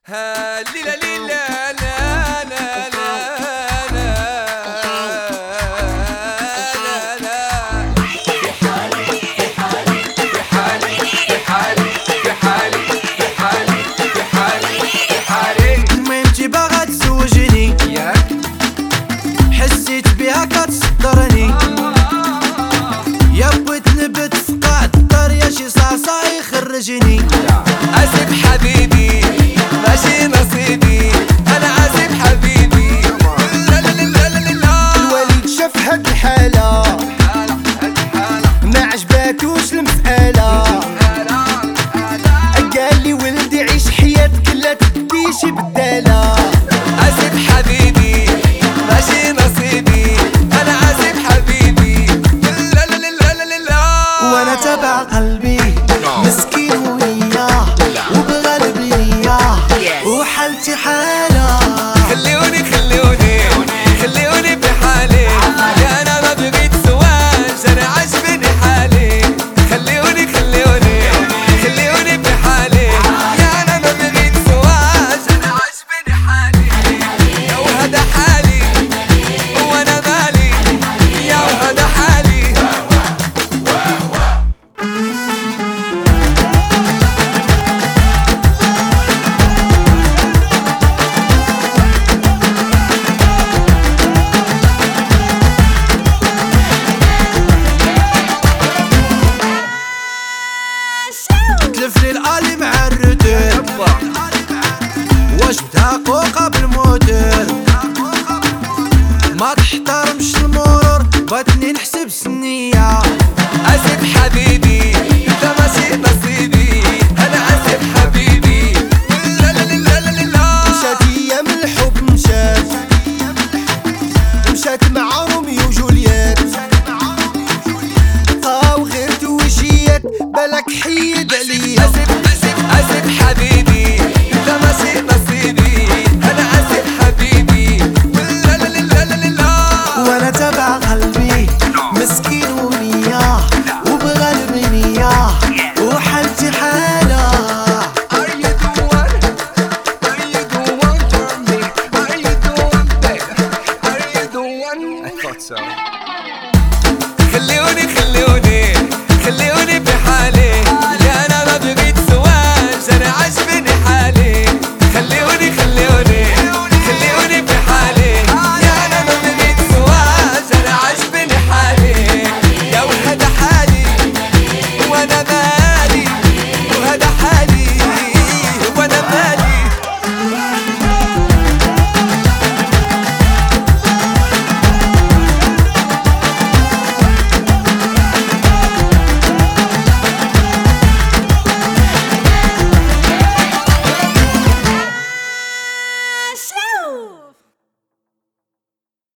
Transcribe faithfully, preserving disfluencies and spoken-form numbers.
ها ليلا ليلا لا لا لا لا لا لا في حالي في حالي في حالي في حالي في حالي في حالي في حالي في حالي ما انتي باغا تزوجني ياك حسيت بها كتصدرني يا بغيت نبت في قاع الدار يا شي صاصا يخرجني عازب حبيبي ماشي نصيبي انا عازب حبيبي لا لا لا لا لا لا الوالد شاف هاد الحالة ما عجباتوش المسألة قالي ولدي عيش حياتك لا تديش بدالة عازب حبيبي ماشي نصيبي انا عازب حبيبي لا لا لا لا لا لا وانا تبع قلبي مسكين وياه وبغلب لياه وحالتي حالة خليوني خليوني خليوني بحالي يا انا ما بغيت زواج انا عاجبني حالي خليوني خليوني خليوني بحالي يا انا ما بغيت زواج انا عاجبني حالي يا وهذا حالي وانا مالي يا وهذا حالي تلفني الالي مع الرتر واش بتحقق بالموتر ما تحترمش المرور بغيتني نحس